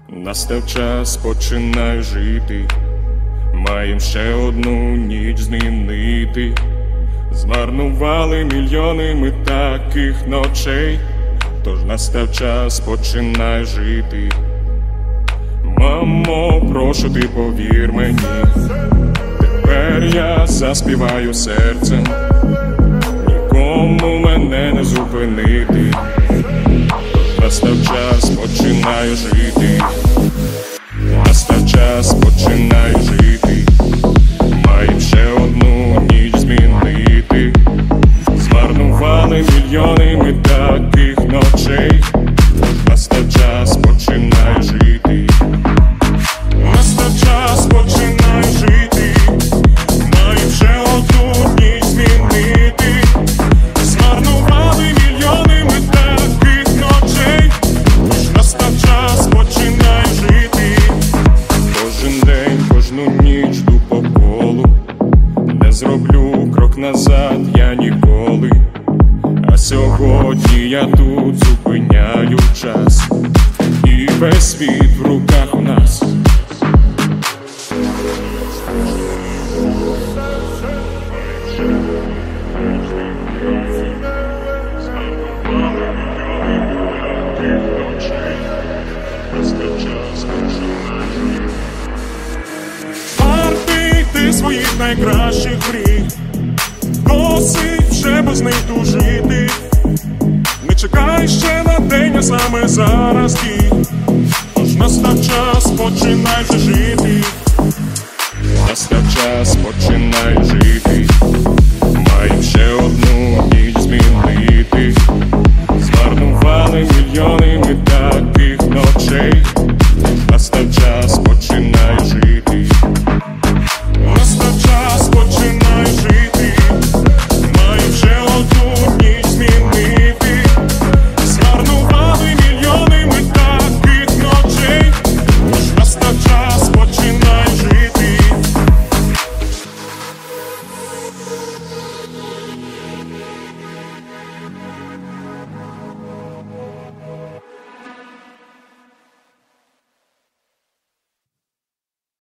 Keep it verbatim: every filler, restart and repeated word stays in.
Настав час, починаю жити, маєм ще одну ніч змінити. Змарнували мільйони ми таких ночей, тож настав час, починаю жити. Мамо, прошу, ти повір мені, тепер я заспіваю серцем, нікому мене не зупинити. Настав час, починаю жити. Настав час, починаю жити. Маєм ще одну ніч змінити. Змарнували мільйони ми таких ночей. Настав час, починаю жити. Настав час, починаю жити. Маєм ще одну ніч змінити. Змарнували мільйони ми таких ночей. Настав час, починаю жити. Кожен день, кожну ніч йду по колу. Не зроблю крок назад я ніколи. А сьогодні я тут зупиняю час. І весь світ в руках у нас. Вартий ти своїх найкращих мрій, досить вже без них тужити. Не чекай ще на день, а саме зараз дій. Тож настав час, починай вже жити. Настав час, починаю жити. Маєм ще одну ніч змінити. Змарнували мільйони ми таких ночей. Настав час,